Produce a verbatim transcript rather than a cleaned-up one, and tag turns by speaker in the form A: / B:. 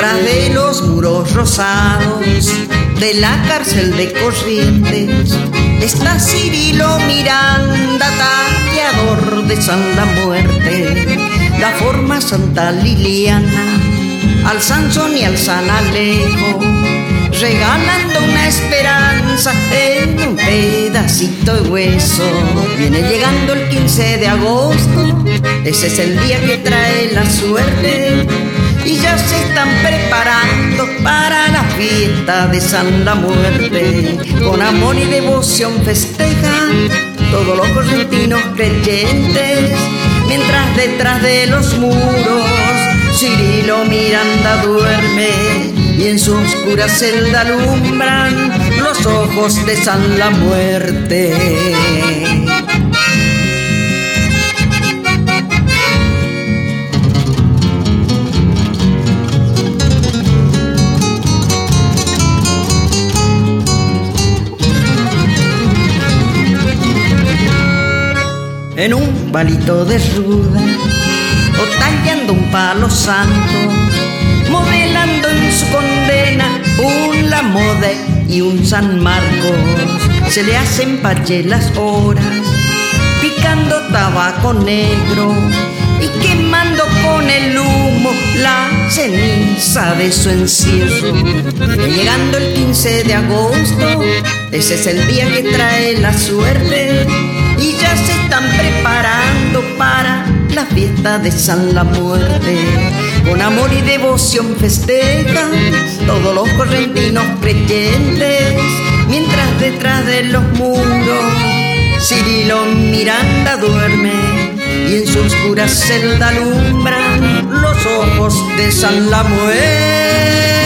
A: Detrás de los muros rosados de la cárcel de Corrientes está Cirilo Miranda, tapiador de Santa Muerte. La forma Santa Liliana al Sansón y al San Alejo, regalando una esperanza en un pedacito de hueso. Viene llegando el quince de agosto, ese es el día que trae la suerte, y ya se están preparando para la fiesta de Santa Muerte. Con amor y devoción festejan todos los correntinos creyentes, mientras detrás de los muros Cirilo Miranda duerme y en su oscura celda alumbran los ojos de San la Muerte. En un palito de ruda o tallando un palo santo, modelando en su condena un La Mode y un San Marcos, se le hacen pache las horas, picando tabaco negro y quemando con el humo la ceniza de su encierro. Viene llegando el quince de agosto, ese es el día que trae la suerte, y ya se están preparando para la fiesta de San la Muerte. Con amor y devoción festejan todos los correntinos creyentes, mientras detrás de los muros Cirilo Miranda duerme y en su oscura celda alumbran los ojos de San la Muerte.